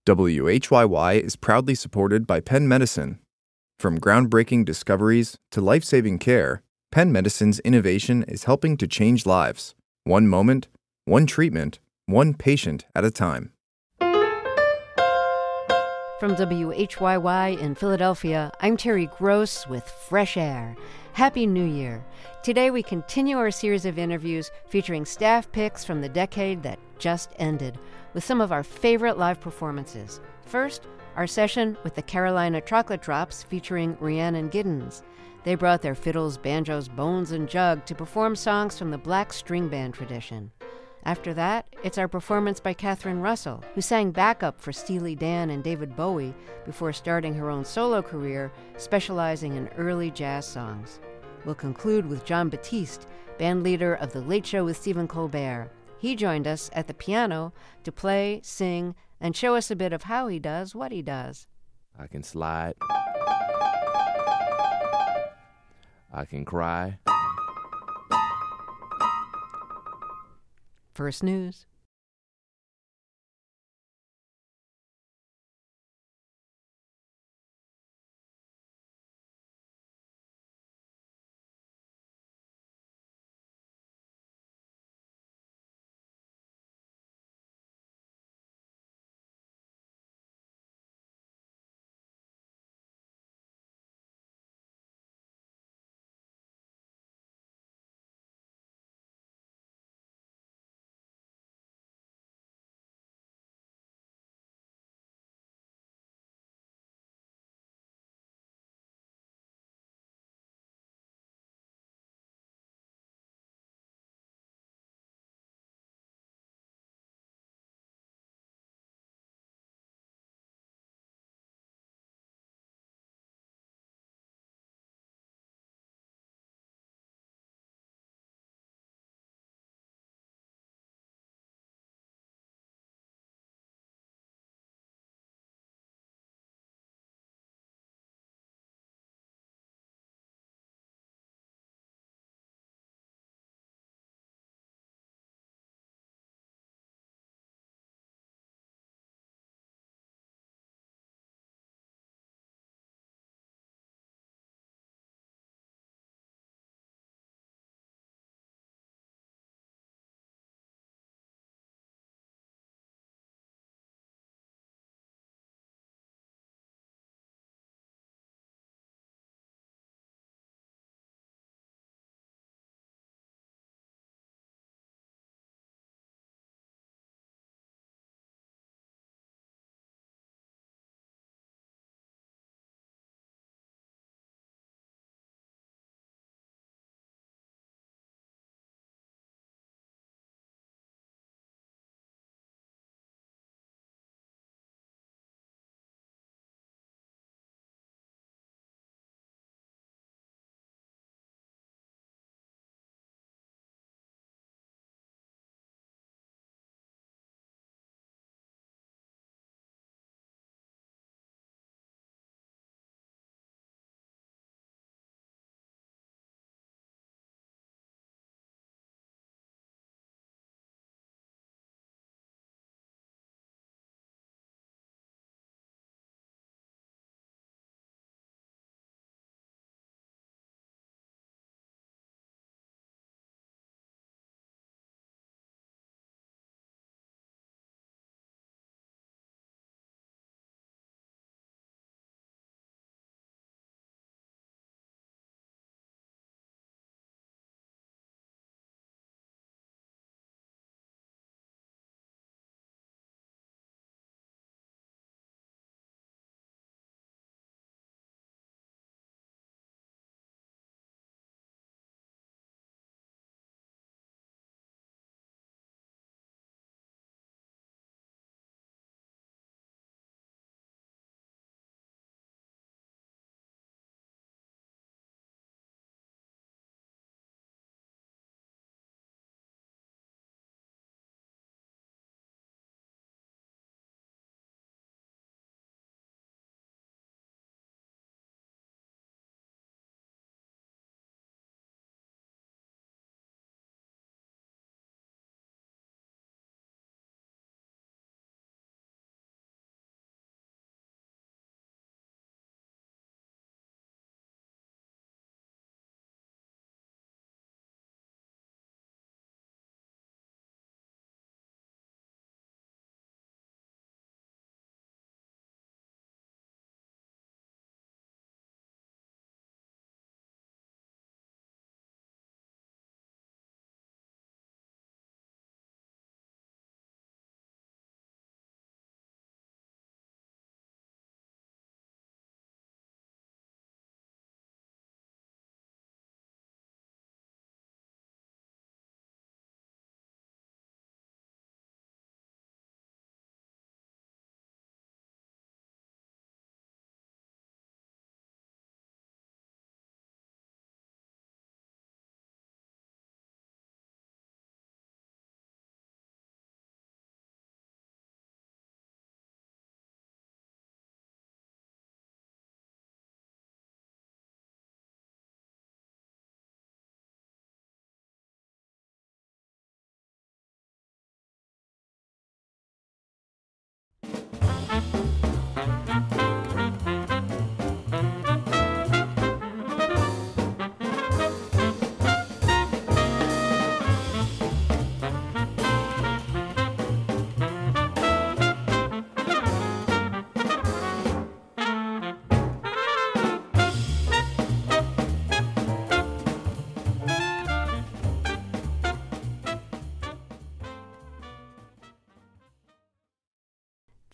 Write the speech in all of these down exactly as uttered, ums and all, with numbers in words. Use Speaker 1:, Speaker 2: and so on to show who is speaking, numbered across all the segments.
Speaker 1: W H Y Y is proudly supported by Penn Medicine. From groundbreaking discoveries to life-saving care, Penn Medicine's innovation is helping to change lives, one moment, one treatment, one patient at a time.
Speaker 2: From W H Y Y in Philadelphia, I'm Terry Gross with Fresh Air. Happy New Year. Today we continue our series of interviews featuring staff picks from the decade that just ended, with some of our favorite live performances. First, our session with the Carolina Chocolate Drops featuring Rhiannon Giddens. They brought their fiddles, banjos, bones, and jug to perform songs from the black string band tradition. After that, it's our performance by Catherine Russell, who sang backup for Steely Dan and David Bowie before starting her own solo career, specializing in early jazz songs. We'll conclude with Jon Batiste, bandleader of The Late Show with Stephen Colbert. He joined us at the piano to play, sing, and show us a bit of how he does what he does.
Speaker 3: I can slide. I can cry.
Speaker 2: First news.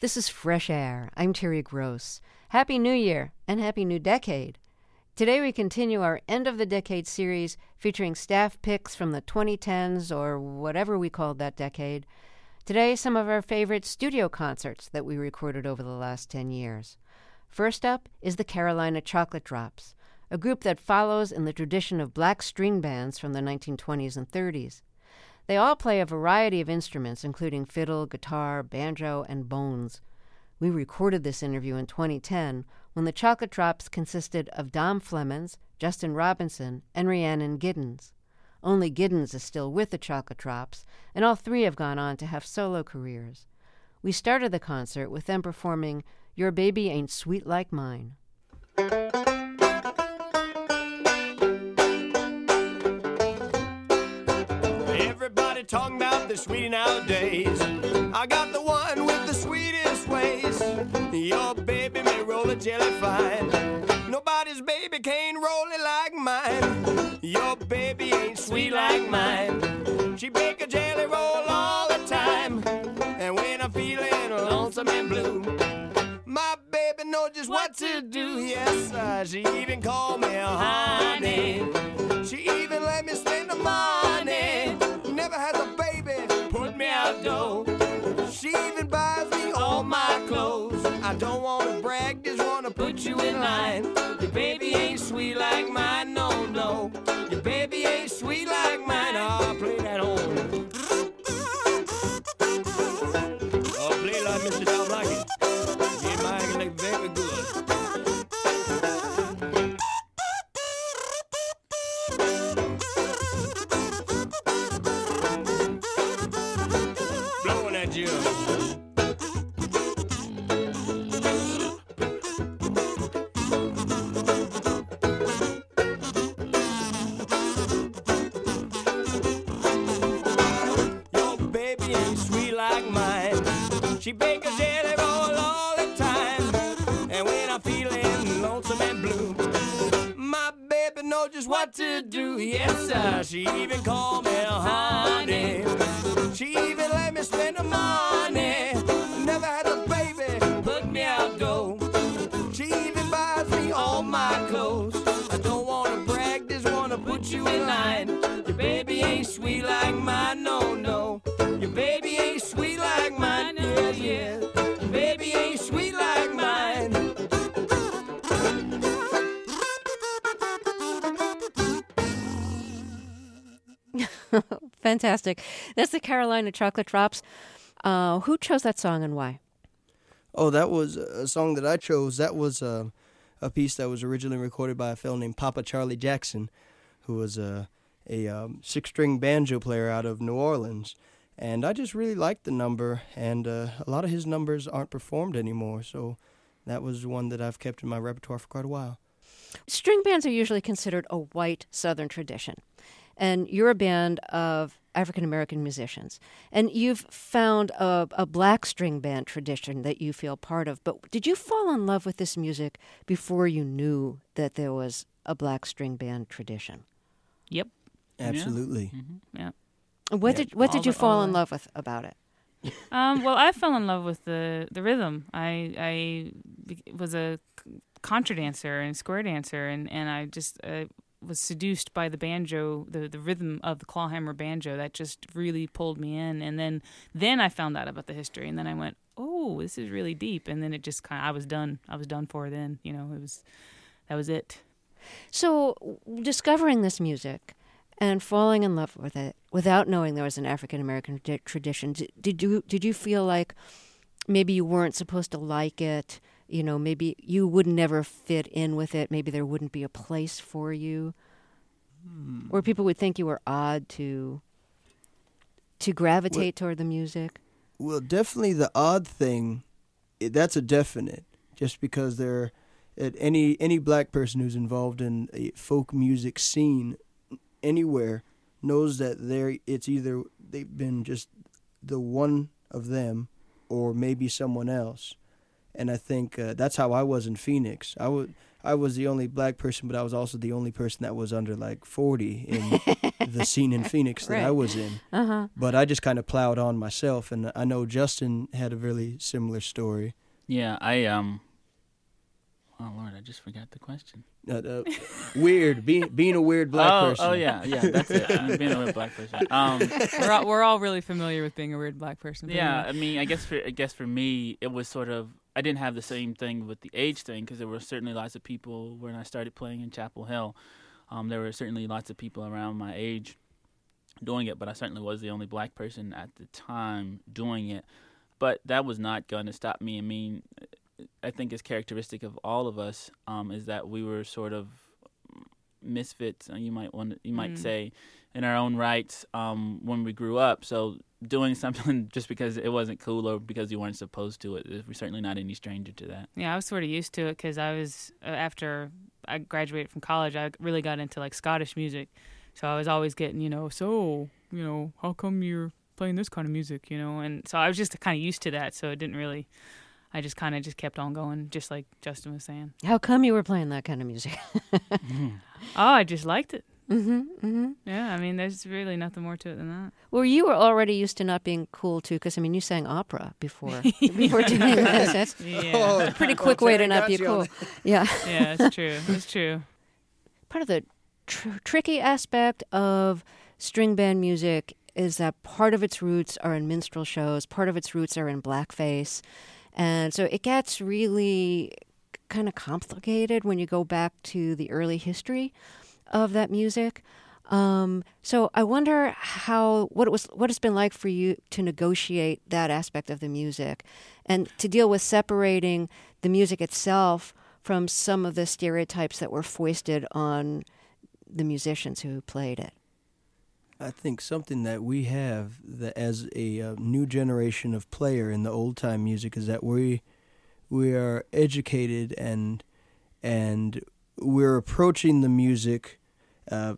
Speaker 2: This is Fresh Air. I'm Terry Gross. Happy New Year and Happy New Decade. Today we continue our End of the Decade series featuring staff picks from the twenty tens or whatever we called that decade. Today, some of our favorite studio concerts that we recorded over the last ten years. First up is the Carolina Chocolate Drops, a group that follows in the tradition of black string bands from the nineteen twenties and thirties. They all play a variety of instruments, including fiddle, guitar, banjo, and bones. We recorded this interview in twenty ten when the Chocolate Drops consisted of Dom Flemons, Justin Robinson, and Rhiannon Giddens. Only Giddens is still with the Chocolate Drops, and all three have gone on to have solo careers. We started the concert with them performing Your Baby Ain't Sweet Like Mine.
Speaker 4: Everybody talking about the sweetie nowadays. I got the one with the sweetest ways. Your baby may roll a jelly fine. Nobody's baby can't roll it like mine. Your baby ain't sweet like mine. She bake a jelly roll all the time. And when I'm feeling lonesome and blue, my baby knows just what to do. Yes, uh, she even called me honey. She even let me spend the money. Never has a baby put me out though. She even buys me all my clothes. I don't wanna brag, just wanna put you in line. Your baby ain't sweet like mine, no, no. Your baby ain't sweet like mine. I'll play that home. I'll play it like Mister Don't Like It. Yeah, mine look very good. Blowing at you. She bake a jelly roll all the time. And when I'm feeling lonesome and blue, my baby knows just what to do. Yes, sir. She even called me honey. She even let me spend the money. Never had a baby put me out though. She even buys me all my clothes. I don't wanna brag, just wanna put you in line. Your baby ain't sweet like mine, no, no. Your baby ain't sweet like mine, yeah, yeah. Your baby ain't sweet like mine.
Speaker 2: Fantastic. That's the Carolina Chocolate Drops. Uh, who chose that song and why?
Speaker 5: Oh, that was a song that I chose. That was uh, a piece that was originally recorded by a fellow named Papa Charlie Jackson, who was a, a um, six-string banjo player out of New Orleans. And I just really liked the number, and uh, a lot of his numbers aren't performed anymore, so that was one that I've kept in my repertoire for quite a while.
Speaker 2: String bands are usually considered a white Southern tradition, and you're a band of African-American musicians, and you've found a, a black string band tradition that you feel part of. But did you fall in love with this music before you knew that there was a black string band tradition?
Speaker 6: Yep.
Speaker 5: Absolutely.
Speaker 6: Yeah. Mm-hmm. Yeah.
Speaker 2: What
Speaker 5: Yeah,
Speaker 2: did what did
Speaker 6: all
Speaker 2: you
Speaker 6: the-
Speaker 2: fall
Speaker 6: all
Speaker 2: in
Speaker 6: the-
Speaker 2: love with about it?
Speaker 6: Um, well, I fell in love with the, the rhythm. I I be- was a c- contra dancer and square dancer, and, and I just uh, was seduced by the banjo, the, the rhythm of the clawhammer banjo. That just really pulled me in. And then then I found out about the history, and then I went, oh, this is really deep. And then it just kind of, I was done. I was done for then. You know, it was that was it.
Speaker 2: So, w- discovering this music and falling in love with it without knowing there was an African American di- tradition, d- did you did you feel like maybe you weren't supposed to like it? You know, maybe you would never fit in with it. Maybe there wouldn't be a place for you,
Speaker 5: Hmm.
Speaker 2: or people would think you were odd to to gravitate toward the music.
Speaker 5: Well, definitely the odd thing, i- that's a definite. Just because they're at any any black person who's involved in a folk music scene anywhere knows that they're it's either they've been just the one of them or maybe someone else. And I think uh, that's how I was in Phoenix. I would I was the only black person, but I was also the only person that was under like forty in the scene in Phoenix that
Speaker 2: Right.
Speaker 5: I was in.
Speaker 2: Uh-huh.
Speaker 5: But I just kind of plowed on myself, and I know Justin had a really similar story.
Speaker 7: Yeah, I um. Oh Lord, I just forgot the question.
Speaker 5: Uh, uh, weird, being being a weird black
Speaker 7: oh,
Speaker 5: person.
Speaker 7: oh yeah, yeah, that's it. I'm being a weird black person. Um,
Speaker 6: We're all, we're all really familiar with being a weird black person. pretty
Speaker 7: yeah,
Speaker 6: much.
Speaker 7: I mean, I guess for I guess for me, it was sort of I didn't have the same thing with the age thing because there were certainly lots of people when I started playing in Chapel Hill. Um, there were certainly lots of people around my age doing it, but I certainly was the only black person at the time doing it. But that was not going to stop me. I mean, I think it's characteristic of all of us um, is that we were sort of misfits, you might want you might
Speaker 6: Mm.
Speaker 7: say, in our own rights um, when we grew up. So doing something just because it wasn't cool or because you weren't supposed to, it, we're certainly not any stranger to that.
Speaker 6: Yeah, I was sort of used to it because I was uh, after I graduated from college, I really got into like Scottish music, so I was always getting, you know, so you know, how come you're playing this kind of music, you know, and so I was just kind of used to that, so it didn't really. I just kind of just kept on going, just like Justin was saying.
Speaker 2: How come you were playing that kind of music?
Speaker 6: Oh, I just liked it.
Speaker 2: Mm-hmm, mm-hmm.
Speaker 6: Yeah, I mean, there's really nothing more to it than that.
Speaker 2: Well, you were already used to not being cool, too, because, I mean, you sang opera before before doing this. That's
Speaker 6: Yeah,
Speaker 2: a pretty quick way to not be cool. Yeah.
Speaker 6: yeah, it's true. It's true.
Speaker 2: Part of the tr- tricky aspect of string band music is that part of its roots are in minstrel shows, part of its roots are in blackface. And so it gets really kind of complicated when you go back to the early history of that music. Um, so I wonder how what it was, what it's been like for you to negotiate that aspect of the music, and to deal with separating the music itself from some of the stereotypes that were foisted on the musicians who played it.
Speaker 5: I think something that we have that as a uh, new generation of player in the old time music is that we we are educated and and we're approaching the music uh,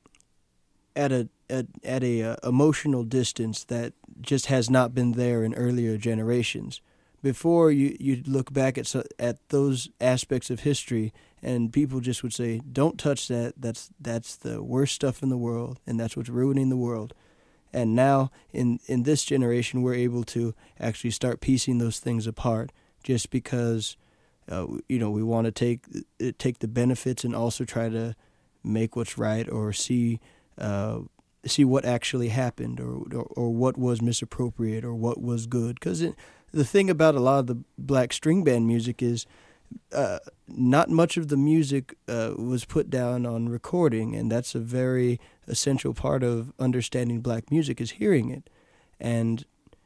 Speaker 5: at a at, at a uh, emotional distance that just has not been there in earlier generations. Before you you look back at so, at those aspects of history, and people just would say, "Don't touch that. That's that's the worst stuff in the world, and that's what's ruining the world." And now, in in this generation, we're able to actually start piecing those things apart, just because, uh, you know, we want to take take the benefits and also try to make what's right, or see uh, see what actually happened, or, or or what was misappropriated, or what was good, because the thing about a lot of the black string band music is uh, not much of the music uh, was put down on recording, and that's a very essential part of understanding black music is hearing it. And,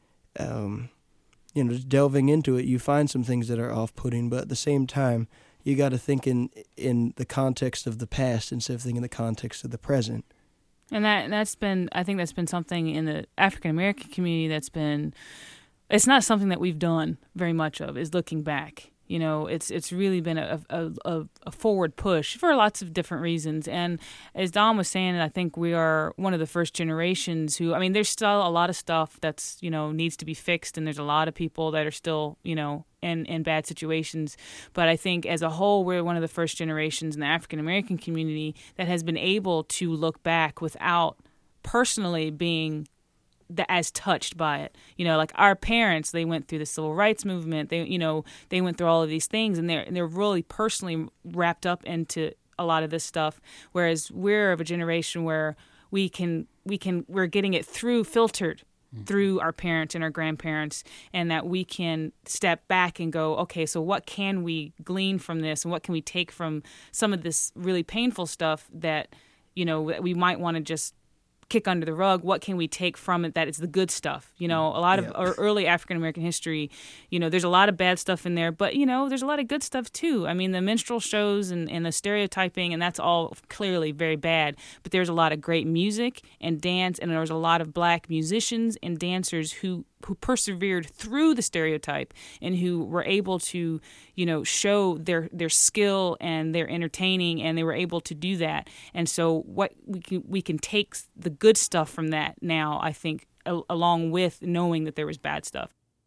Speaker 5: um, you know, just delving into it, you find some things that are off-putting, but at the same time, you got to think in in the context of the past instead of thinking in the context of the present.
Speaker 6: And that that's been, I think that's been something in the African American community that's been, it's not something that we've done very much of, is looking back. You know, it's it's really been a, a, a, a forward push for lots of different reasons. And as Don was saying, I think we are one of the first generations who, I mean, there's still a lot of stuff that's, you know, needs to be fixed. And there's a lot of people that are still, you know, in, in bad situations. But I think as a whole, we're one of the first generations in the African American community that has been able to look back without personally being The, as touched by it. You know, like our parents, they went through the civil rights movement. They, you know, they went through all of these things, and they're they're really personally wrapped up into a lot of this stuff. Whereas we're of a generation where we can we can we're getting it through filtered mm-hmm. through our parents and our grandparents, and that we can step back and go, okay, so what can we glean from this, and what can we take from some of this really painful stuff that, you know, that we might want to just kick under the rug. What can we take from it that it's the good stuff? You know, a lot
Speaker 5: yeah.
Speaker 6: of our early African American history, you know, there's a lot of bad stuff in there, but, you know, there's a lot of good stuff too. I mean, the minstrel shows and, and the stereotyping, and that's all clearly very bad, but there's a lot of great music and dance, and there's a lot of black musicians and dancers who who persevered through the stereotype and who were able to, you know, show their, their skill and their entertaining, and they were able to do that. And so what we can, we can take the good stuff from that now, I think, a, along with knowing that there was bad stuff.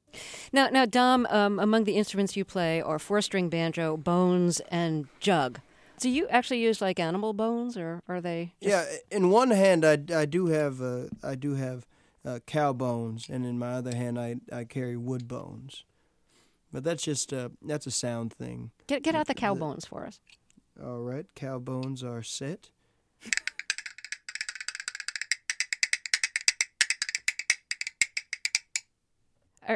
Speaker 2: Now, now, Dom, um, among the instruments you play are four-string banjo, bones, and jug. Do you actually use like animal bones, or are they? Just...
Speaker 5: Yeah, in one hand, I, I do have uh, I do have uh, cow bones, and in my other hand, I I carry wood bones. But that's just uh, that's a sound thing.
Speaker 2: Get get out the cow bones for us.
Speaker 5: All right, cow bones are set.
Speaker 2: Are,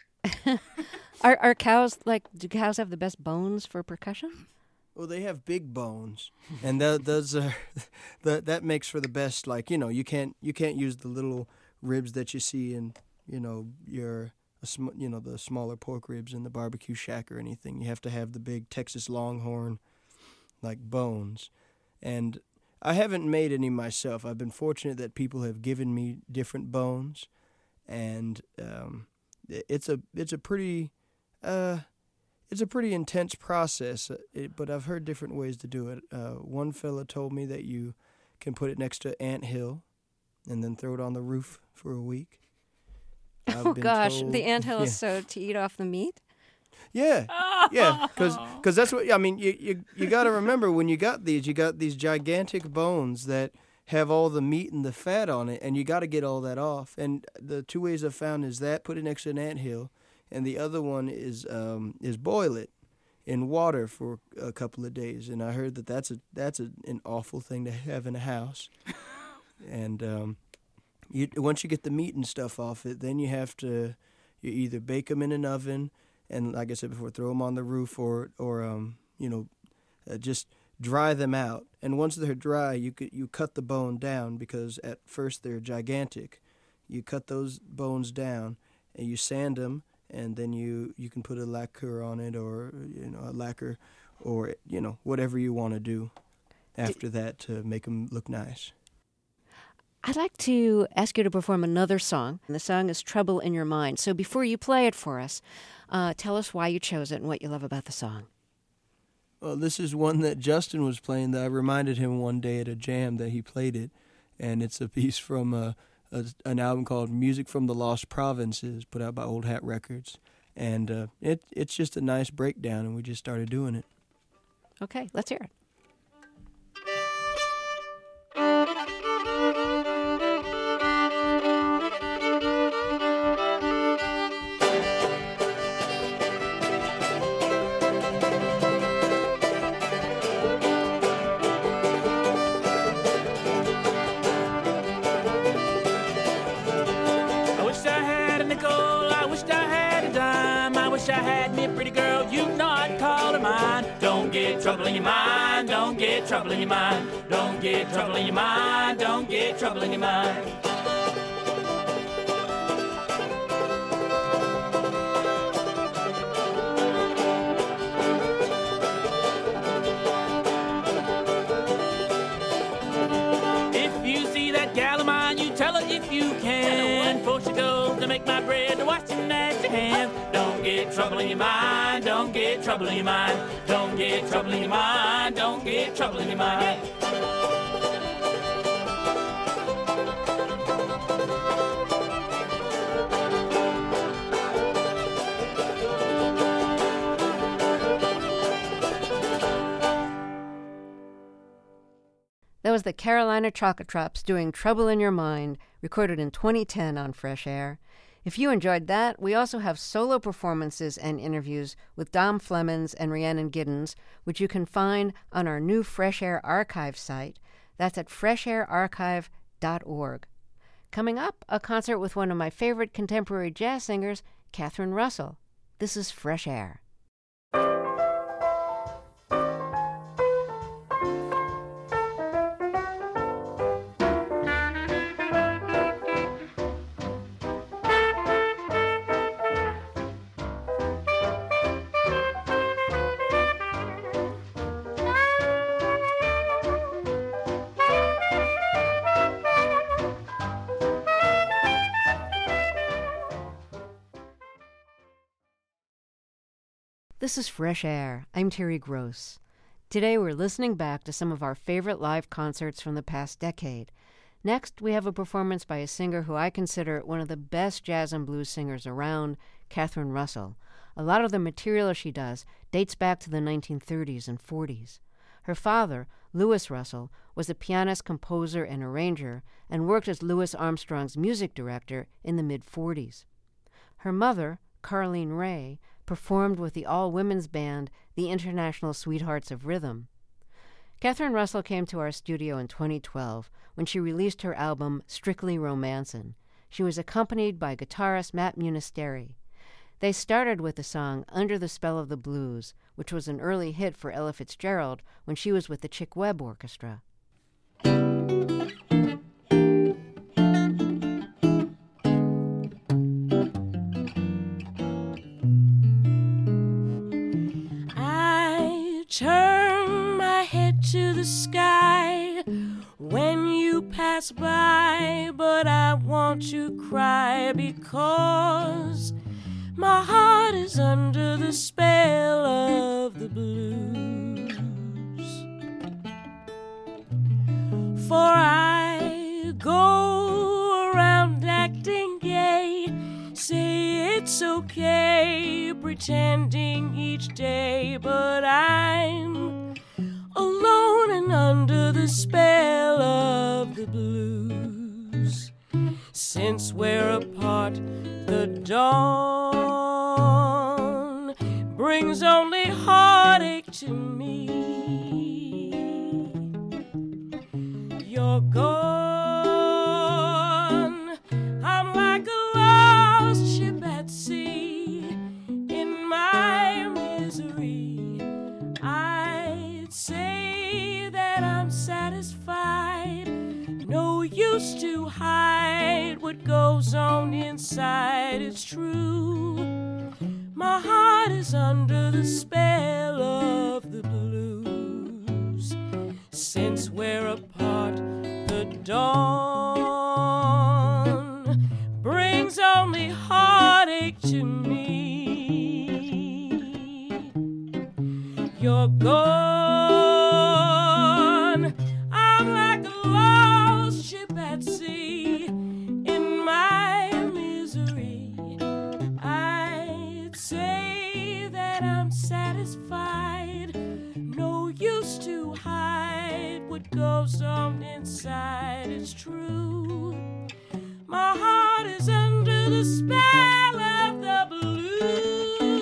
Speaker 2: are are cows like? Do cows have the best bones for percussion?
Speaker 5: Well, they have big bones, and that those are that that makes for the best. Like you know, you can't you can't use the little ribs that you see in you know your you know the smaller pork ribs in the barbecue shack or anything. You have to have the big Texas Longhorn like bones, and I haven't made any myself. I've been fortunate that people have given me different bones, and um, it's a it's a pretty. Uh, It's a pretty intense process, it, but I've heard different ways to do it. Uh, one fella told me that you can put it next to ant hill and then throw it on the roof for a week. I've
Speaker 2: Oh, gosh.
Speaker 5: told-
Speaker 2: The anthill
Speaker 5: yeah.
Speaker 2: is so to eat off the meat?
Speaker 5: Yeah, yeah, because that's what, I mean, you, you, you got to remember when you got these, you got these gigantic bones that have all the meat and the fat on it, and you got to get all that off. And the two ways I've found is that, put it next to an ant hill, and the other one is um, is boil it in water for a couple of days. And I heard that that's a that's a, an awful thing to have in a house. and um, you, once you get the meat and stuff off it, then you have to you either bake them in an oven, and like I said before, throw them on the roof, or or um, you know uh, just dry them out. And once they're dry, you could you cut the bone down, because at first they're gigantic. You cut those bones down and you sand them. And then you, you can put a lacquer on it, or you know a lacquer, or you know whatever you want to do after that to make them look nice.
Speaker 2: I'd like to ask you to perform another song. And the song is Trouble in Your Mind. So before you play it for us, uh, tell us why you chose it and what you love about the song.
Speaker 5: Well, this is one that Justin was playing that I reminded him one day at a jam that he played it, and it's a piece from uh, A, an album called Music from the Lost Provinces, put out by Old Hat Records. And uh, it it's just a nice breakdown, and we just started doing it.
Speaker 2: Okay, let's hear it.
Speaker 7: Trouble in your mind, don't get trouble in your mind. Don't get trouble in your mind, don't get trouble in your mind. If you see that gal of mine, you tell her if you can. Before she goes to make my bread, to washing at your hands. Don't get trouble in your mind, don't get trouble in your mind. Don't get trouble in your mind, don't get trouble in your mind.
Speaker 2: That was the Carolina Chocolate Drops doing Trouble in Your Mind, recorded in twenty ten on Fresh Air. If you enjoyed that, we also have solo performances and interviews with Dom Flemons and Rhiannon Giddens, which you can find on our new Fresh Air Archive site. That's at fresh air archive dot org. Coming up, a concert with one of my favorite contemporary jazz singers, Catherine Russell. This is Fresh Air. This is Fresh Air. I'm Terry Gross. Today we're listening back to some of our favorite live concerts from the past decade. Next, we have a performance by a singer who I consider one of the best jazz and blues singers around, Catherine Russell. A lot of the material she does dates back to the nineteen thirties and forties. Her father, Louis Russell, was a pianist, composer, and arranger, and worked as Louis Armstrong's music director in the mid-forties. Her mother, Carlene Ray, performed with the all-women's band, the International Sweethearts of Rhythm. Catherine Russell came to our studio in twenty twelve when she released her album Strictly Romancin'. She was accompanied by guitarist Matt Munisteri. They started with the song Under the Spell of the Blues, which was an early hit for Ella Fitzgerald when she was with the Chick Webb Orchestra.
Speaker 8: I turn my head to the sky when you pass by, but I want to cry because my heart is under the spell of the blues. For I go around acting gay, say it's okay, pretending each day, but I'm alone and under the spell of the blues. Since we're apart, the dawn brings only heartache to me. You're gone, I'm like a lost ship at sea. In my misery, I'd say that I'm satisfied. No use to hide what goes on inside. It's true, my heart is under the spell of the blues. Since we're apart, the dawn brings only heartache to me. You're gone, I'm like a lost ship at sea. In my misery, I'd say that I'm satisfied. No use to hide what goes on inside. It's true, my heart is under the spell of the blues.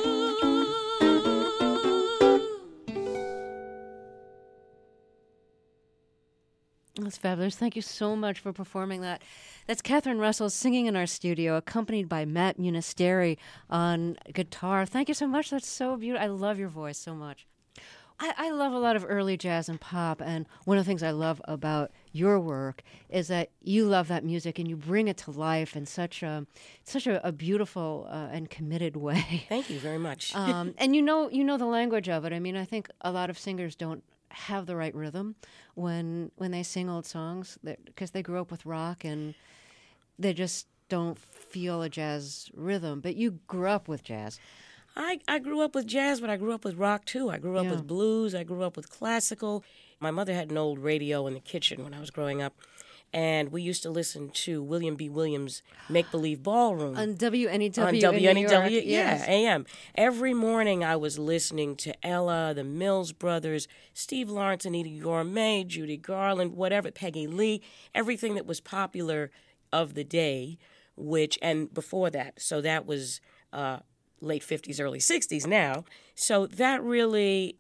Speaker 2: That's fabulous. Thank you so much for performing that. That's Catherine Russell singing in our studio, accompanied by Matt Munisteri on guitar. Thank you so much. That's so beautiful. I love your voice so much. I, I love a lot of early jazz and pop, and one of the things I love about your work is that you love that music and you bring it to life in such a such a, a beautiful uh, and committed way.
Speaker 8: Thank you very much.
Speaker 2: um, and you know you know the language of it. I mean, I think a lot of singers don't have the right rhythm when when they sing old songs because they grew up with rock and they just don't feel a jazz rhythm. But you grew up with jazz.
Speaker 8: I, I grew up with jazz, but I grew up with rock, too. I grew up
Speaker 2: Yeah.
Speaker 8: with blues. I grew up with classical. My mother had an old radio in the kitchen when I was growing up, and we used to listen to William B. Williams' Make Believe Ballroom.
Speaker 2: On W N E W
Speaker 8: On
Speaker 2: in
Speaker 8: W N E W,
Speaker 2: New York,
Speaker 8: yeah,
Speaker 2: yes.
Speaker 8: A M. Every morning I was listening to Ella, the Mills Brothers, Steve Lawrence and Edie Gourmet, Judy Garland, whatever, Peggy Lee, everything that was popular of the day, which, and before that, so that was uh, late fifties, early sixties now. So that really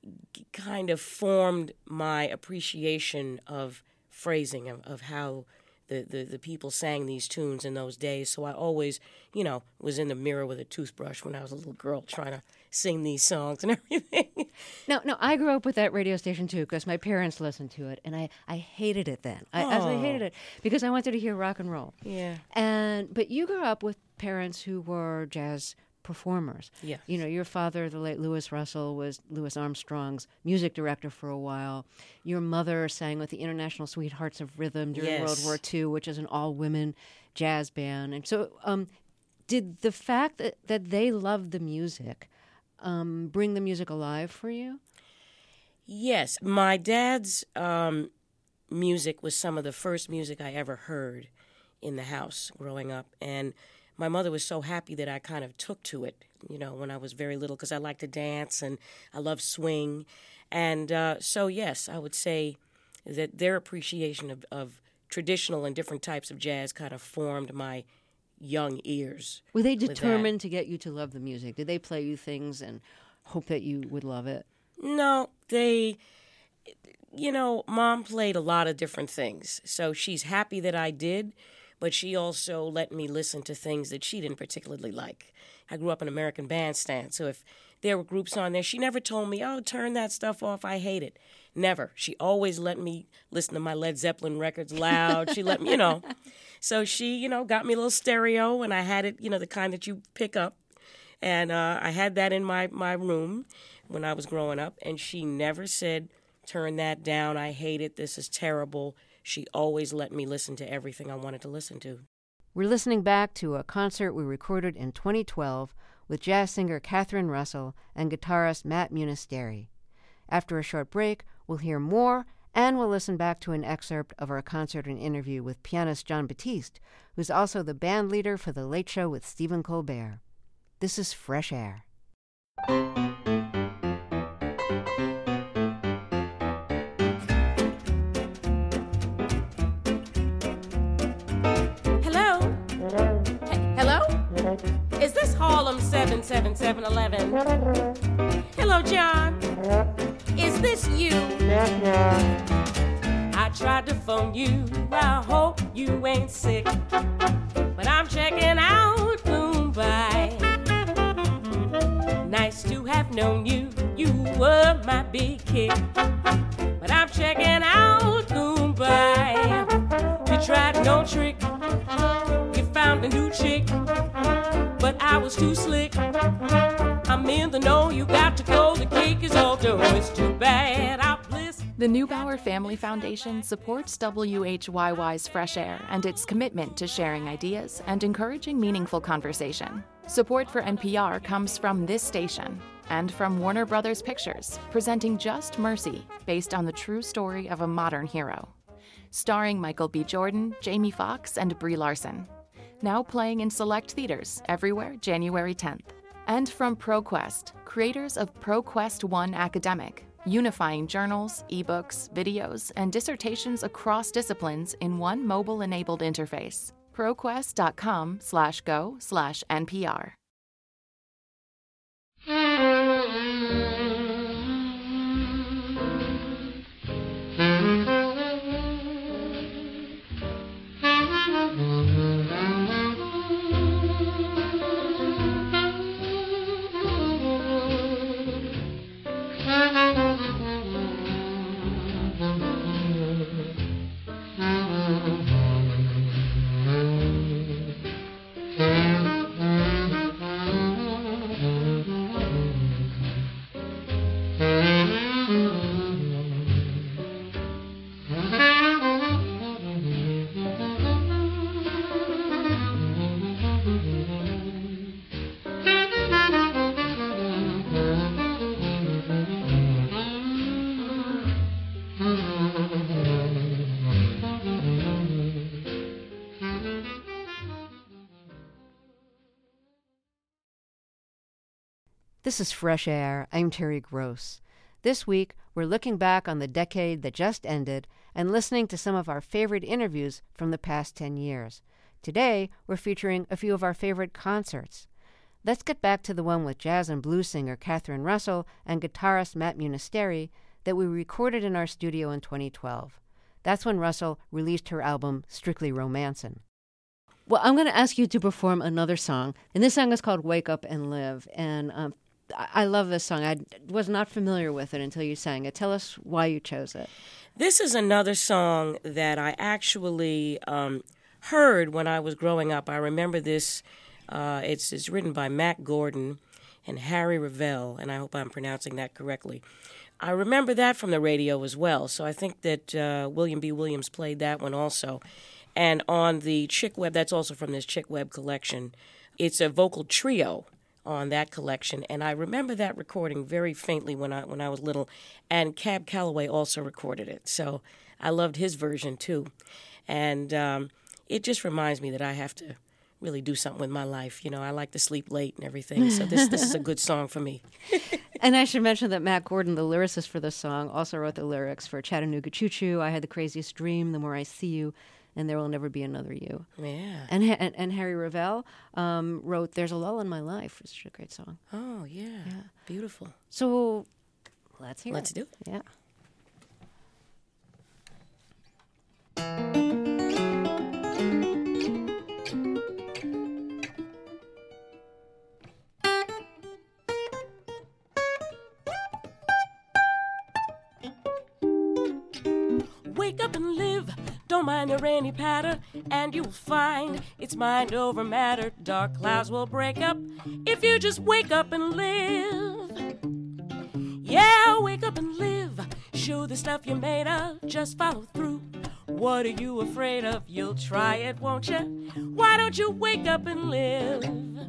Speaker 8: kind of formed my appreciation of phrasing, of, of how the, the, the people sang these tunes in those days. So I always, you know, was in the mirror with a toothbrush when I was a little girl trying to sing these songs and everything.
Speaker 2: No, no, I grew up with that radio station too because my parents listened to it, and I, I hated it then. I absolutely hated it because I wanted to hear rock and roll.
Speaker 8: Yeah.
Speaker 2: And but you grew up with parents who were jazz performers.
Speaker 8: Yes.
Speaker 2: You know, your father, the late Louis Russell, was Louis Armstrong's music director for a while. Your mother sang with the International Sweethearts of Rhythm during
Speaker 8: Yes.
Speaker 2: World War Two, which is an all-women jazz band. And so um, did the fact that, that they loved the music um, bring the music alive for you?
Speaker 8: Yes. My dad's um, music was some of the first music I ever heard in the house growing up. And my mother was so happy that I kind of took to it, you know, when I was very little, because I like to dance and I love swing. And uh, so, yes, I would say that their appreciation of, of traditional and different types of jazz kind of formed my young ears.
Speaker 2: Were they determined to get you to love the music? Did they play you things and hope that you would love it?
Speaker 8: No, they, you know, Mom played a lot of different things. So she's happy that I did, but she also let me listen to things that she didn't particularly like. I grew up in American Bandstand, so if there were groups on there, she never told me, oh, turn that stuff off, I hate it. Never. She always let me listen to my Led Zeppelin records loud. She let me, you know. So she, you know, got me a little stereo, and I had it, you know, the kind that you pick up. And uh, I had that in my, my room when I was growing up, and she never said, turn that down, I hate it, this is terrible. She always let me listen to everything I wanted to listen to.
Speaker 2: We're listening back to a concert we recorded in twenty twelve with jazz singer Catherine Russell and guitarist Matt Munisteri. After a short break, we'll hear more, and we'll listen back to an excerpt of our concert and interview with pianist Jon Batiste, who's also the band leader for The Late Show with Stephen Colbert. This is Fresh Air.
Speaker 8: Is this Harlem seven seven seven eleven? Hello, John. Is this you? I tried to phone you. I hope you ain't sick. But I'm checking out Mumbai. Nice to have known you. You were my big kick. But I'm checking out Mumbai. We tried no trick. You found a new chick. But I was too slick. I'm in the know, you got to go. The cake is all done. It's too bad. I'll bliss.
Speaker 9: The Neubauer Family Foundation supports W H Y Y's Fresh Air and its commitment to sharing ideas and encouraging meaningful conversation. Support for N P R comes from this station and from Warner Brothers Pictures, presenting Just Mercy, based on the true story of a modern hero. Starring Michael B. Jordan, Jamie Foxx, and Brie Larson. Now playing in select theaters everywhere January tenth. And from ProQuest, creators of ProQuest One Academic, unifying journals, ebooks, videos, and dissertations across disciplines in one mobile-enabled interface. ProQuest.com slash go slash NPR.
Speaker 2: This is Fresh Air. I'm Terry Gross. This week, we're looking back on the decade that just ended and listening to some of our favorite interviews from the past ten years. Today, we're featuring a few of our favorite concerts. Let's get back to the one with jazz and blues singer Catherine Russell and guitarist Matt Munisteri that we recorded in our studio in twenty twelve. That's when Russell released her album Strictly Romancin'. Well, I'm going to ask you to perform another song, and this song is called Wake Up and Live, and um, I love this song. I was not familiar with it until you sang it. Tell us why you chose it.
Speaker 8: This is another song that I actually um, heard when I was growing up. I remember this. Uh, it's, it's written by Mack Gordon and Harry Revel, and I hope I'm pronouncing that correctly. I remember that from the radio as well, so I think that uh, William B. Williams played that one also. And on the Chick Webb, that's also from this Chick Webb collection, it's a vocal trio on that collection, and I remember that recording very faintly when I when I was little, and Cab Calloway also recorded it, so I loved his version too. And um, it just reminds me that I have to really do something with my life. You know, I like to sleep late and everything, so this this is a good song for me.
Speaker 2: And I should mention that Matt Gordon, the lyricist for this song, also wrote the lyrics for Chattanooga Choo Choo, I Had the Craziest Dream, The More I See You, and There Will Never Be Another You.
Speaker 8: Yeah.
Speaker 2: And and, and Harry Revel um, wrote There's a Lull in My Life, which is a great song.
Speaker 8: Oh, yeah. yeah. Beautiful.
Speaker 2: So let's hear
Speaker 8: let's
Speaker 2: it.
Speaker 8: Let's do it.
Speaker 2: Yeah.
Speaker 8: Wake up and live, don't mind the rainy patter, and you'll find it's mind over matter. Dark clouds will break up if you just wake up and live. Yeah, wake up and live, show the stuff you're made of, just follow through. What are you afraid of? You'll try it, won't you? Why don't you wake up and live?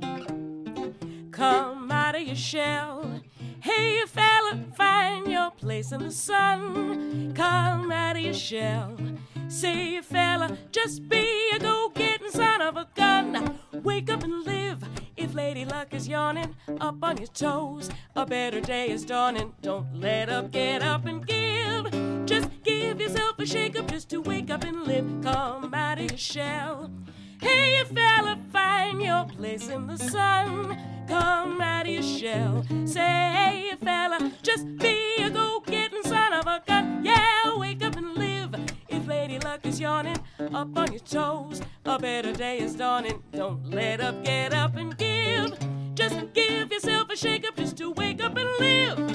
Speaker 8: Come out of your shell. Hey, you fella, find your place in the sun. Come out of your shell. Say, you fella, just be a go-getting son of a gun. Wake up and live. If Lady Luck is yawning, up on your toes, a better day is dawning. Don't let up, get up and give. Just give yourself a shake-up just to wake up and live. Come out of your shell. Hey, you fella, find your place in the sun. Come out of your shell. Say, hey, you fella, just be a go-getting son of a gun. Yeah, wake up and live. If Lady Luck is yawning, up on your toes, a better day is dawning. Don't let up, get up and give. Just give yourself a shake-up just to wake up and live.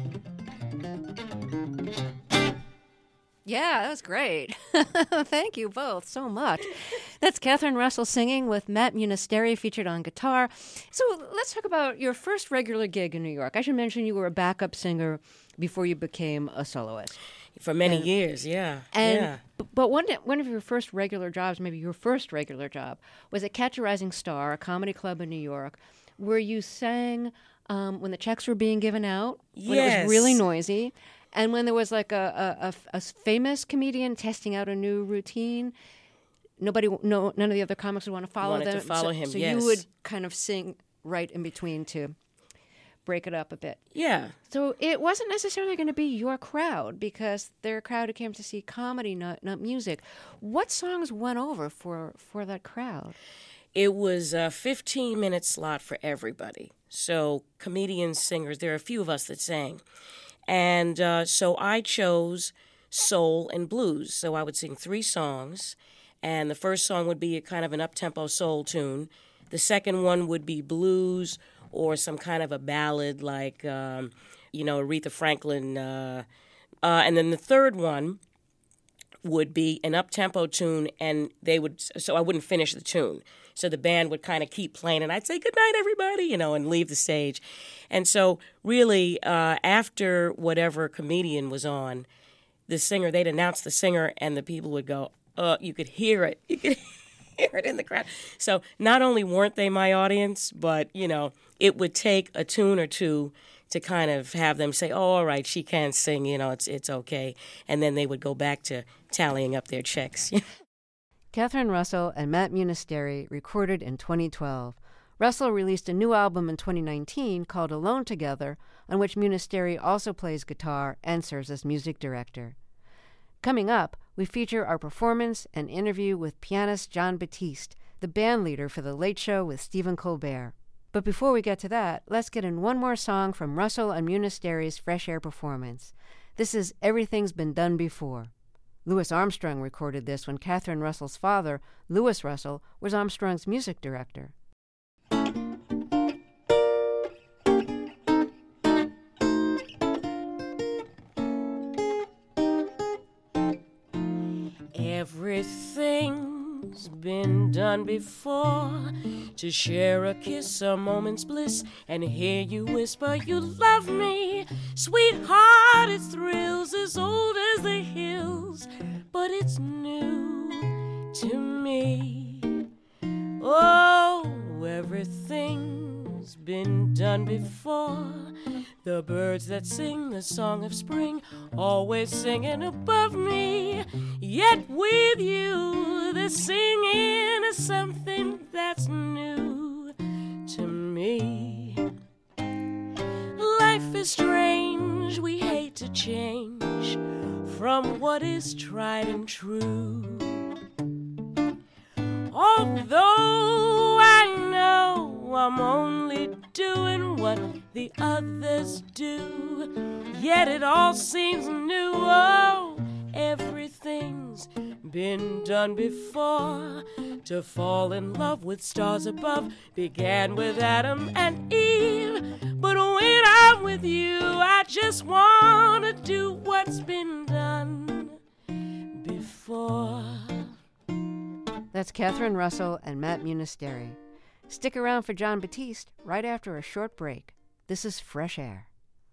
Speaker 2: Yeah, that was great. Thank you both so much. That's Catherine Russell singing with Matt Munisteri featured on guitar. So let's talk about your first regular gig in New York. I should mention you were a backup singer before you became a soloist.
Speaker 8: For many
Speaker 2: and,
Speaker 8: years, yeah.
Speaker 2: And,
Speaker 8: yeah.
Speaker 2: B- but one, one of your first regular jobs, maybe your first regular job, was at Catch a Rising Star, a comedy club in New York, where you sang um, when the checks were being given out, when
Speaker 8: yes.
Speaker 2: it was really noisy. And when there was like a, a, a, a famous comedian testing out a new routine, nobody, no, none of the other comics would want to follow
Speaker 8: Wanted
Speaker 2: them.
Speaker 8: to follow
Speaker 2: so,
Speaker 8: him,
Speaker 2: so
Speaker 8: yes.
Speaker 2: you would kind of sing right in between to break it up a bit.
Speaker 8: Yeah.
Speaker 2: So it wasn't necessarily going to be your crowd because they're a crowd who came to see comedy, not not music. What songs went over for, for that crowd?
Speaker 8: It was a fifteen-minute slot for everybody. So comedians, singers, there are a few of us that sang. And uh, so I chose soul and blues. So I would sing three songs, and the first song would be a kind of an up-tempo soul tune. The second one would be blues or some kind of a ballad like, um, you know, Aretha Franklin. Uh, uh, and then the third one would be an up-tempo tune, and they would, so I wouldn't finish the tune. So the band would kind of keep playing, and I'd say, good night, everybody, you know, and leave the stage. And so really, uh, after whatever comedian was on, the singer, they'd announce the singer, and the people would go, uh, you could hear it. You could hear it in the crowd. So not only weren't they my audience, but, you know, it would take a tune or two to kind of have them say, oh, all right, she can sing, you know, it's it's okay. And then they would go back to tallying up their checks.
Speaker 2: Catherine Russell and Matt Munisteri recorded in twenty twelve. Russell released a new album in twenty nineteen called Alone Together, on which Munisteri also plays guitar and serves as music director. Coming up, we feature our performance and interview with pianist Jon Batiste, the band leader for The Late Show with Stephen Colbert. But before we get to that, let's get in one more song from Russell and Munisteri's Fresh Air performance. This is Everything's Been Done Before. Louis Armstrong recorded this when Catherine Russell's father, Louis Russell, was Armstrong's music director.
Speaker 8: Everything's been done before. To share a kiss, a moment's bliss, and hear you whisper you love me. Sweetheart, it thrills as old as the hills, but it's new to me. Oh, everything's been done before. The birds that sing the song of spring, always singing above me. Yet with you, the singing is something that's new to me. Life is strange, we hate to change from what is tried and true. Although I know I'm only doing what the others do, yet it all seems new. Oh, everything's been done before. To fall in love with stars above began with Adam and Eve. But when I'm with you, I just want to do what's been done before.
Speaker 2: That's Catherine Russell and Matt Munisteri. Stick around for Jon Batiste right after a short break. This is Fresh Air.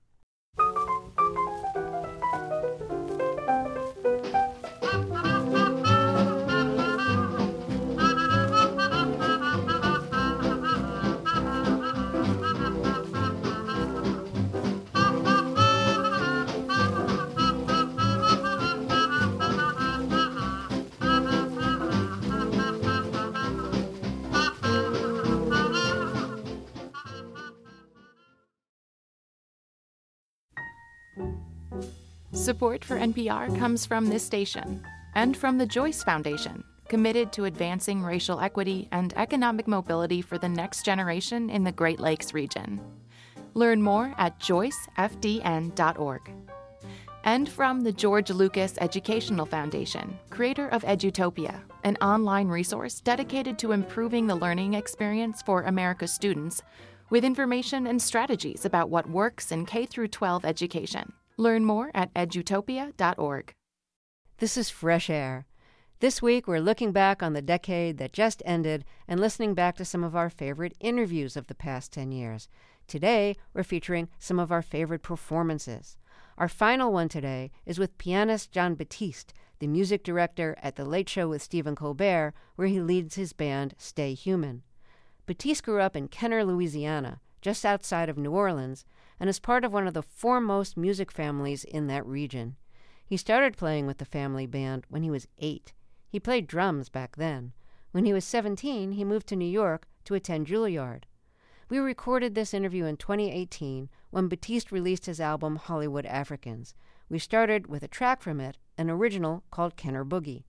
Speaker 9: Support for N P R comes from this station and from the Joyce Foundation, committed to advancing racial equity and economic mobility for the next generation in the Great Lakes region. Learn more at joyce f d n dot org. And from the George Lucas Educational Foundation, creator of Edutopia, an online resource dedicated to improving the learning experience for America's students with information and strategies about what works in K through twelve education. Learn more at edutopia dot org.
Speaker 2: This is Fresh Air. This week, we're looking back on the decade that just ended and listening back to some of our favorite interviews of the past ten years. Today, we're featuring some of our favorite performances. Our final one today is with pianist Jon Batiste, the music director at The Late Show with Stephen Colbert, where he leads his band Stay Human. Batiste grew up in Kenner, Louisiana, just outside of New Orleans, and is part of one of the foremost music families in that region. He started playing with the family band when he was eight. He played drums back then. When he was seventeen, he moved to New York to attend Juilliard. We recorded this interview in twenty eighteen when Batiste released his album Hollywood Africans. We started with a track from it, an original called Kenner Boogie.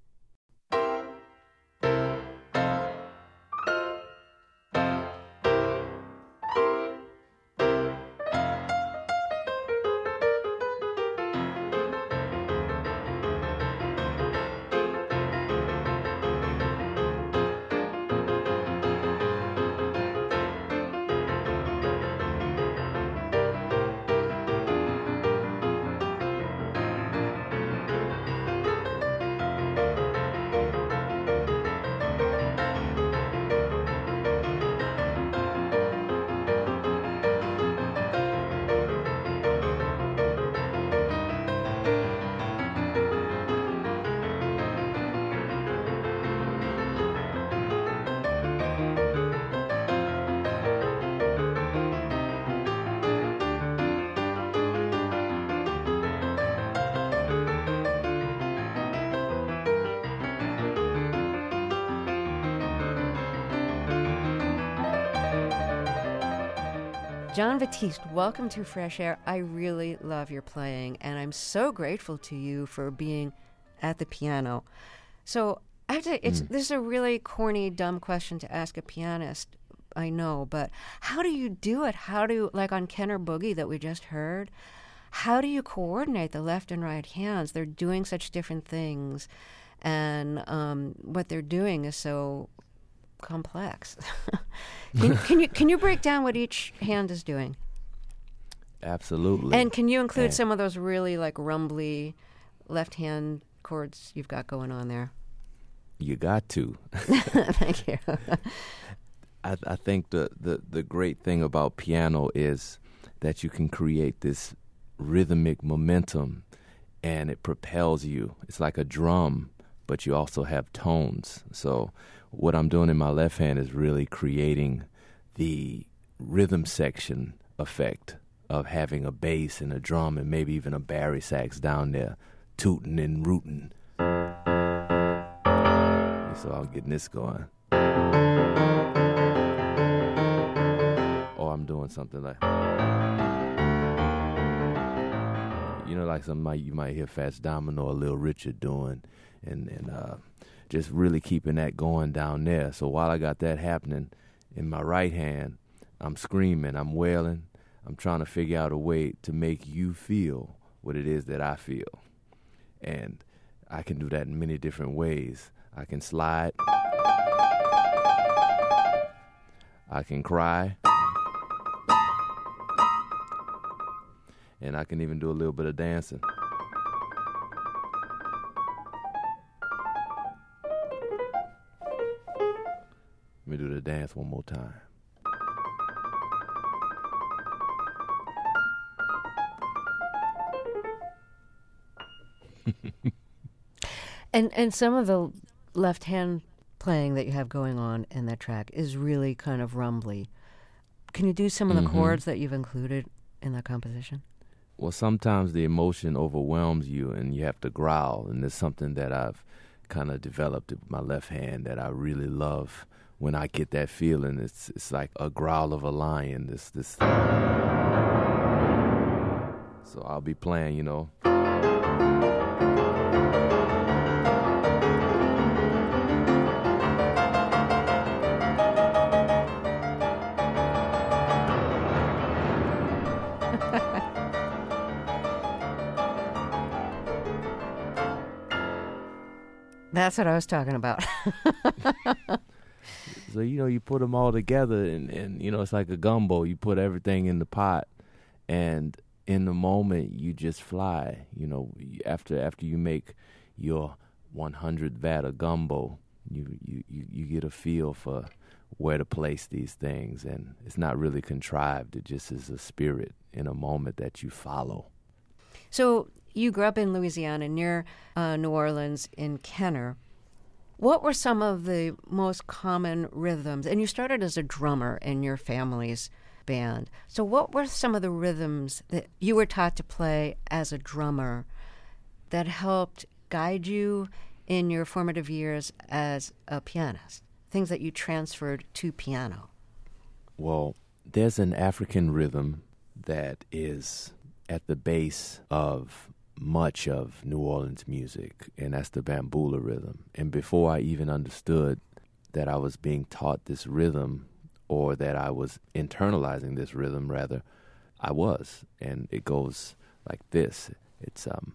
Speaker 2: Jon Batiste, welcome to Fresh Air. I really love your playing, and I'm so grateful to you for being at the piano. So I have to, it's, mm. this is a really corny, dumb question to ask a pianist, I know, but how do you do it? How do, like on Kenner Boogie that we just heard, how do you coordinate the left and right hands? They're doing such different things, and um, what they're doing is so complex. can, can you can you break down what each hand is doing?
Speaker 3: Absolutely.
Speaker 2: And can you include
Speaker 3: and
Speaker 2: some of those really like rumbly left hand chords you've got going on there?
Speaker 3: You got to.
Speaker 2: Thank you.
Speaker 3: I, I think the, the, the great thing about piano is that you can create this rhythmic momentum, and it propels you. It's like a drum, but you also have tones. So what I'm doing in my left hand is really creating the rhythm section effect of having a bass and a drum and maybe even a bari sax down there tooting and rooting. So I'm getting this going. or I'm doing something like, you know, like something you might hear Fats Domino or Lil Richard doing, and, and uh, just really keeping that going down there. So while I got that happening in my right hand, I'm screaming, I'm wailing, I'm trying to figure out a way to make you feel what it is that I feel. And I can do that in many different ways. I can slide. I can cry. And I can even do a little bit of dancing. Let me do the dance one more time.
Speaker 2: and and some of the left hand playing that you have going on in that track is really kind of rumbly. Can you do some of the
Speaker 3: mm-hmm.
Speaker 2: chords that you've included in that composition?
Speaker 3: Well, sometimes the emotion overwhelms you and you have to growl, and it's something that I've kind of developed with my left hand that I really love. When I get that feeling, it's it's like a growl of a lion. This this. So I'll be playing, you know.
Speaker 2: That's what I was talking about.
Speaker 3: So, you know, you put them all together and, and, you know, it's like a gumbo. You put everything in the pot, and in the moment, you just fly. You know, after after you make your one hundred vat of gumbo, you, you, you, you get a feel for where to place these things. And it's not really contrived. It just is a spirit in a moment that you follow.
Speaker 2: So you grew up in Louisiana, near uh, New Orleans, in Kenner. What were some of the most common rhythms? And you started as a drummer in your family's band. So what were some of the rhythms that you were taught to play as a drummer that helped guide you in your formative years as a pianist? Things that you transferred to piano?
Speaker 3: Well, there's an African rhythm that is at the base of much of New Orleans music, and that's the bamboula rhythm. And before I even understood that I was being taught this rhythm, or that I was internalizing this rhythm, rather, I was. And it goes like this. It's um.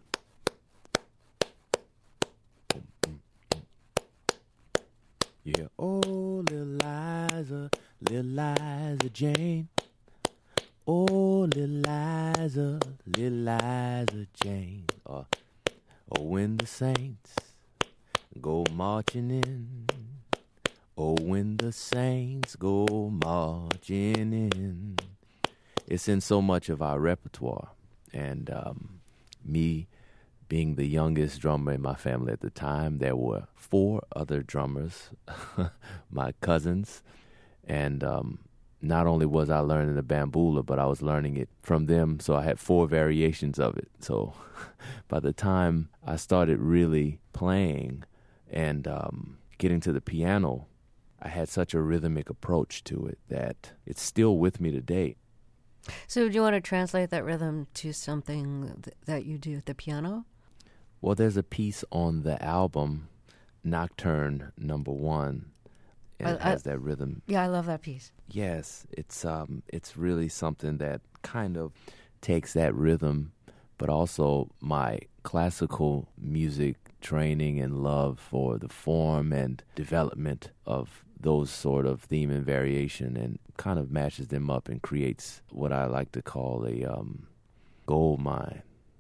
Speaker 3: You hear, oh, little Liza, little Liza Jane. Oh, little Liza, little Liza Jane. Or, or when the saints go marching in. Oh, when the saints go marching in. It's in so much of our repertoire. And um, me being the youngest drummer in my family at the time, there were four other drummers, my cousins, and um, not only was I learning the bamboula, but I was learning it from them, so I had four variations of it. So by the time I started really playing and um, getting to the piano, I had such a rhythmic approach to it that it's still with me today.
Speaker 2: So do you want to translate that rhythm to something th- that you do at the piano?
Speaker 3: Well, there's a piece on the album, Nocturne Number One, and I, it has I, that rhythm.
Speaker 2: Yeah, I love that piece.
Speaker 3: Yes, it's um, it's really something that kind of takes that rhythm, but also my classical music training and love for the form and development of those sort of theme and variation, and kind of matches them up and creates what I like to call a um, gold mine.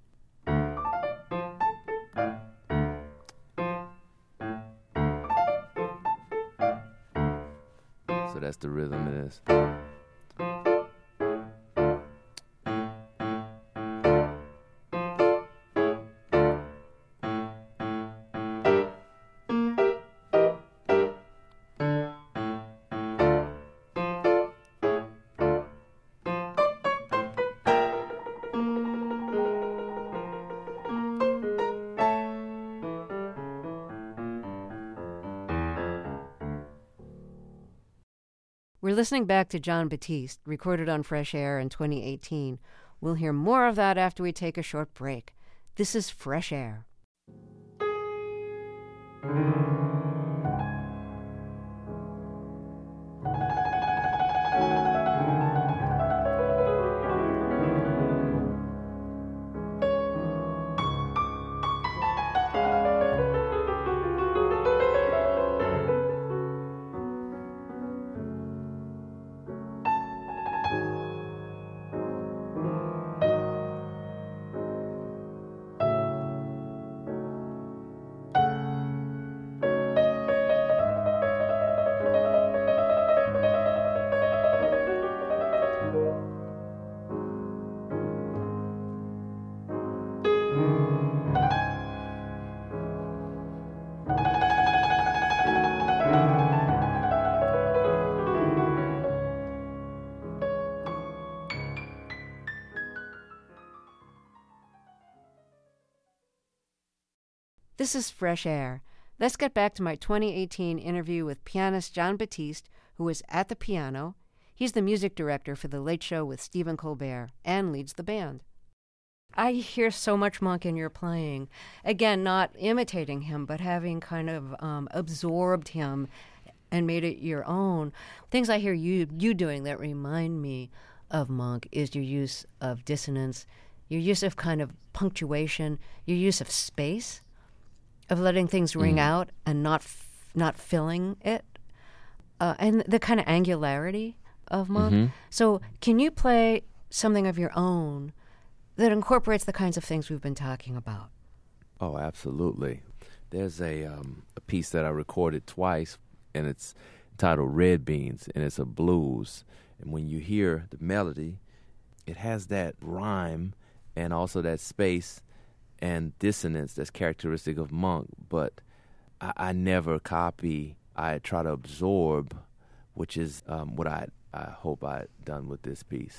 Speaker 3: So that's the rhythm it is.
Speaker 2: We're listening back to Jon Batiste, recorded on Fresh Air in twenty eighteen. We'll hear more of that after we take a short break. This is Fresh Air. This is Fresh Air. Let's get back to my twenty eighteen interview with pianist Jon Batiste, who is at the piano. He's the music director for The Late Show with Stephen Colbert and leads the band. I hear so much Monk in your playing. Again, not imitating him, but having kind of um, absorbed him and made it your own. Things I hear you you doing that remind me of Monk is your use of dissonance, your use of kind of punctuation, your use of space, of letting things ring mm. out and not f- not filling it, uh, and the kind of angularity of Monk. Mm-hmm. So can you play something of your own that incorporates the kinds of things we've been talking about?
Speaker 3: Oh, absolutely. There's a um, a piece that I recorded twice, and it's titled Red Beans, and it's a blues. And when you hear the melody, it has that rhyme and also that space and dissonance that's characteristic of Monk, but I, I never copy. I try to absorb, which is um, what I I hope I'd done with this piece.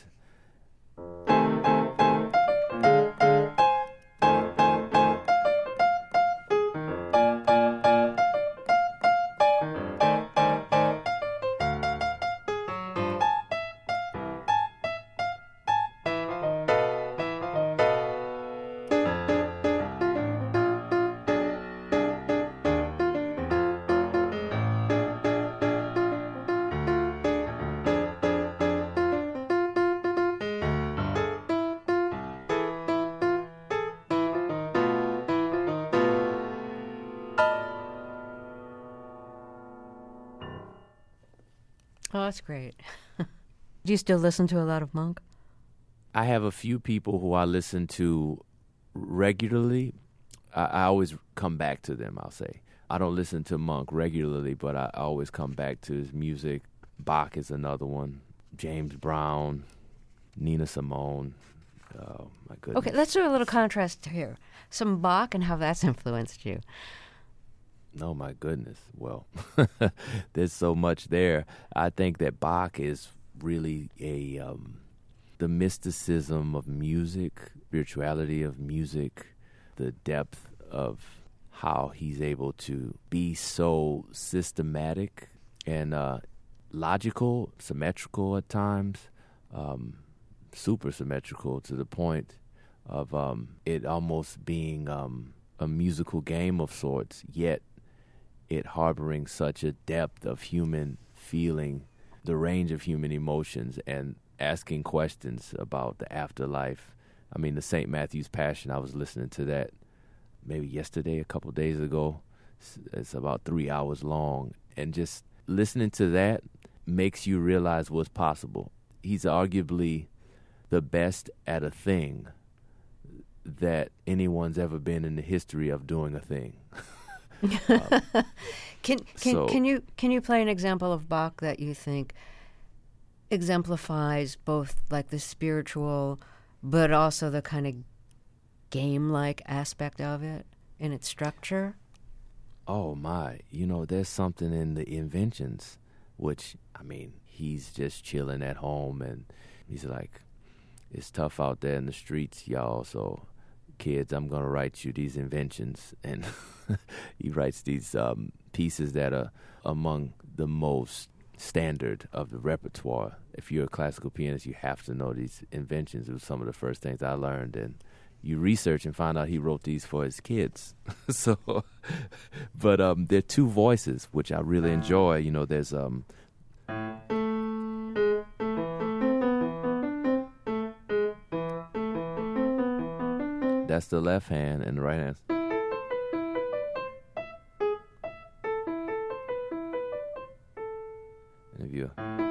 Speaker 2: Oh, that's great. Do you still listen to a lot of Monk?
Speaker 3: I have a few people who I listen to regularly. I, I always come back to them, I'll say. I don't listen to Monk regularly, but I always come back to his music. Bach is another one. James Brown, Nina Simone. Oh, my goodness.
Speaker 2: Okay, let's do a little contrast here. Some Bach and how that's influenced you.
Speaker 3: Oh, my goodness. Well, there's so much there. I think that Bach is really a um, the mysticism of music, spirituality of music, the depth of how he's able to be so systematic and uh, logical, symmetrical at times, um, super symmetrical to the point of um, it almost being um, a musical game of sorts, yet it harboring such a depth of human feeling, the range of human emotions, and asking questions about the afterlife. I mean, the Saint Matthew's Passion, I was listening to that maybe yesterday, a couple days ago. It's, it's about three hours long. And just listening to that makes you realize what's possible. He's arguably the best at a thing that anyone's ever been in the history of doing a thing.
Speaker 2: um, can can
Speaker 3: so,
Speaker 2: can you can you play an example of Bach that you think exemplifies both like the spiritual but also the kind of game-like aspect of it in its structure?
Speaker 3: Oh my, you know, there's something in the inventions, which, I mean, he's just chilling at home and he's like, it's tough out there in the streets, y'all, so kids, I'm going to write you these inventions. And he writes these um, pieces that are among the most standard of the repertoire. If you're a classical pianist, you have to know these inventions. It was some of the first things I learned, and you research and find out he wrote these for his kids. so, but um, there are two voices, which I really enjoy. You know, there's um. That's the left hand, and the right hand. And if you.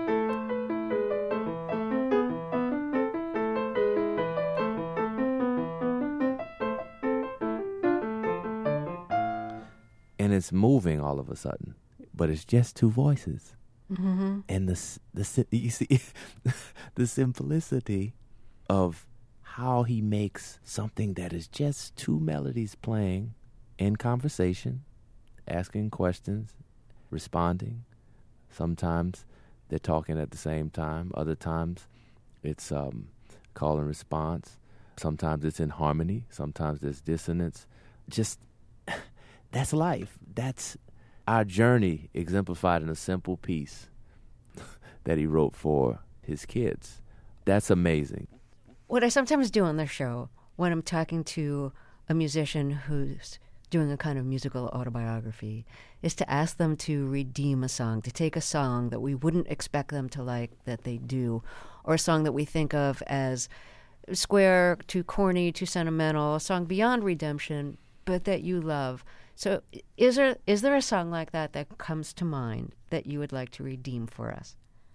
Speaker 3: And it's moving all of a sudden, but it's just two voices.
Speaker 2: Mm-hmm.
Speaker 3: And the the you see the simplicity of how he makes something that is just two melodies playing in conversation, asking questions, responding. Sometimes they're talking at the same time. Other times it's um, call and response. Sometimes it's in harmony. Sometimes there's dissonance. Just, that's life. That's our journey exemplified in a simple piece that he wrote for his kids. That's amazing.
Speaker 2: What I sometimes do on the show when I'm talking to a musician who's doing a kind of musical autobiography is to ask them to redeem a song, to take a song that we wouldn't expect them to like that they do, or a song that we think of as square, too corny, too sentimental, a song beyond redemption, but that you love. So is there is there a song like that that comes to mind that you would like to redeem for us?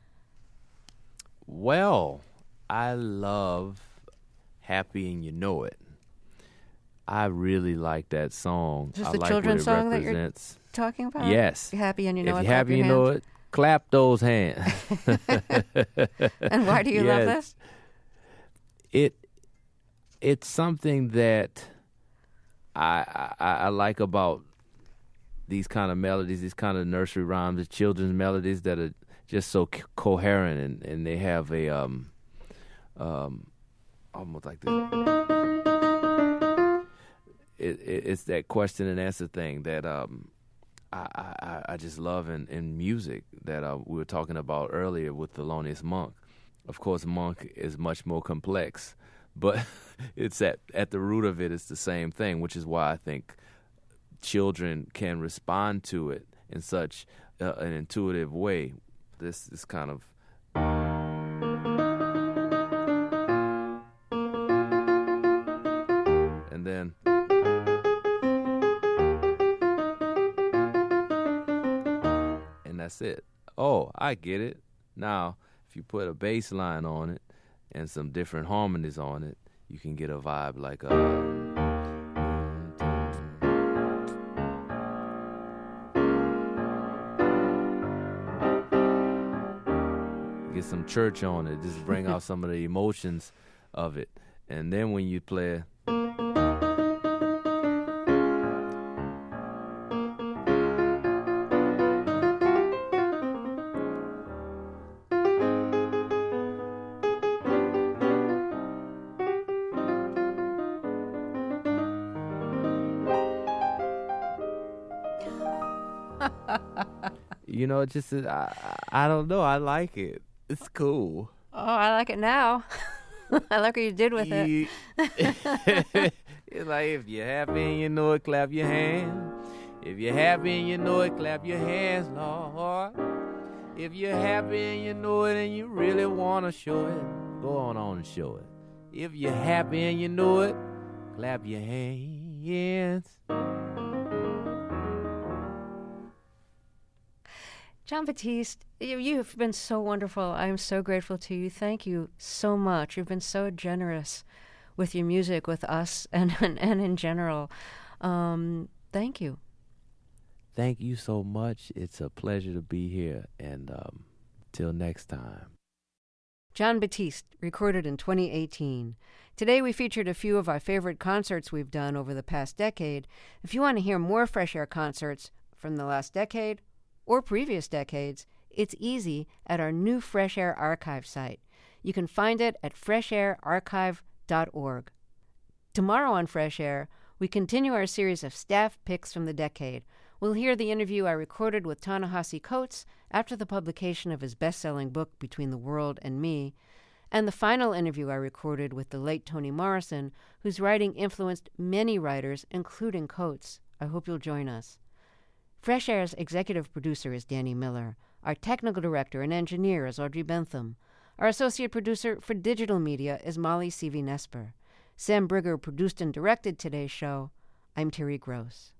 Speaker 3: Well, I love Happy and You Know It. I really like that song.
Speaker 2: Is this
Speaker 3: I
Speaker 2: the
Speaker 3: like
Speaker 2: children's
Speaker 3: what it
Speaker 2: song that you're
Speaker 3: represents.
Speaker 2: talking about?
Speaker 3: Yes.
Speaker 2: You're happy and you know
Speaker 3: if
Speaker 2: it.
Speaker 3: you're happy, you know it. Clap those hands.
Speaker 2: And why do you
Speaker 3: yes.
Speaker 2: love this?
Speaker 3: It it's something that I, I I like about these kind of melodies, these kind of nursery rhymes, the children's melodies that are just so co- coherent, and, and they have a um um almost like this. It, it, it's that question and answer thing that um I I, I just love in, in music that uh, we were talking about earlier with Thelonious Monk. Of course, Monk is much more complex, but it's at at the root of it, it's the same thing, which is why I think children can respond to it in such uh, an intuitive way. This is kind of and then and that's it. Oh, I get it. Now, if you put a bass line on it and some different harmonies on it, you can get a vibe like a get some church on it, just bring out some of the emotions of it. And then when you play you know, it just I, I don't know, I like it. It's cool.
Speaker 2: Oh, I like it now. I like what you did with it.
Speaker 3: It's like, if you're happy and you know it, clap your hands. If you're happy and you know it, clap your hands, Lord. If you're happy and you know it and you really want to show it, go on on and show it. If you're happy and you know it, clap your hands.
Speaker 2: Jon Batiste, you, you've been so wonderful. I am so grateful to you. Thank you so much. You've been so generous with your music, with us, and and, and in general. Um, thank you.
Speaker 3: Thank you so much. It's a pleasure to be here. And um, till next time.
Speaker 2: Jon Batiste, recorded in twenty eighteen. Today we featured a few of our favorite concerts we've done over the past decade. If you want to hear more Fresh Air concerts from the last decade or previous decades, it's easy at our new Fresh Air Archive site. You can find it at fresh air archive dot org. Tomorrow on Fresh Air, we continue our series of staff picks from the decade. We'll hear the interview I recorded with Ta-Nehisi Coates after the publication of his best-selling book, Between the World and Me, and the final interview I recorded with the late Toni Morrison, whose writing influenced many writers, including Coates. I hope you'll join us. Fresh Air's executive producer is Danny Miller. Our technical director and engineer is Audrey Bentham. Our associate producer for digital media is Molly Seavey-Nesper. Sam Brigger produced and directed today's show. I'm Terry Gross.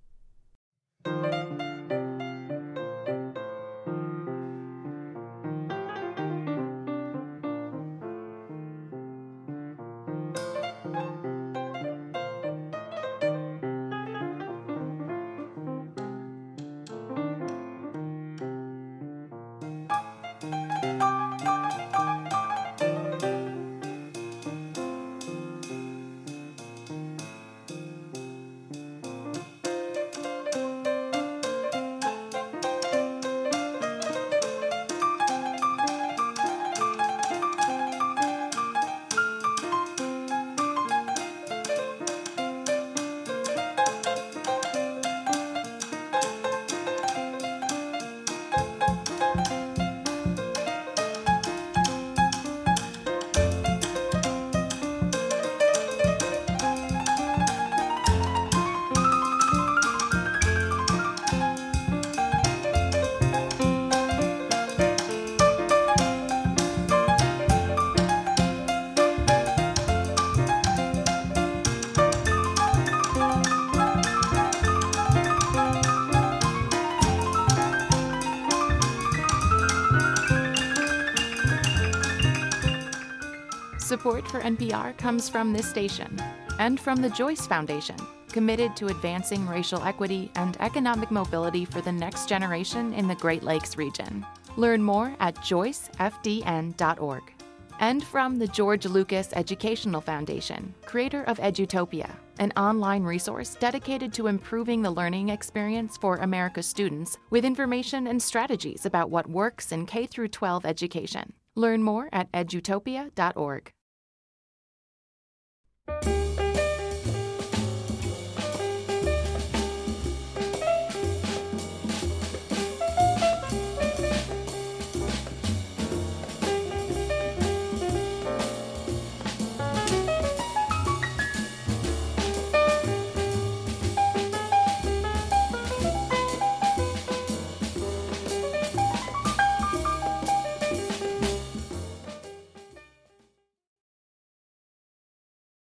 Speaker 9: Support for N P R comes from this station and from the Joyce Foundation, committed to advancing racial equity and economic mobility for the next generation in the Great Lakes region. Learn more at joyce f d n dot org. And from the George Lucas Educational Foundation, creator of Edutopia, an online resource dedicated to improving the learning experience for America's students with information and strategies about what works in K through twelve education. Learn more at edutopia dot org.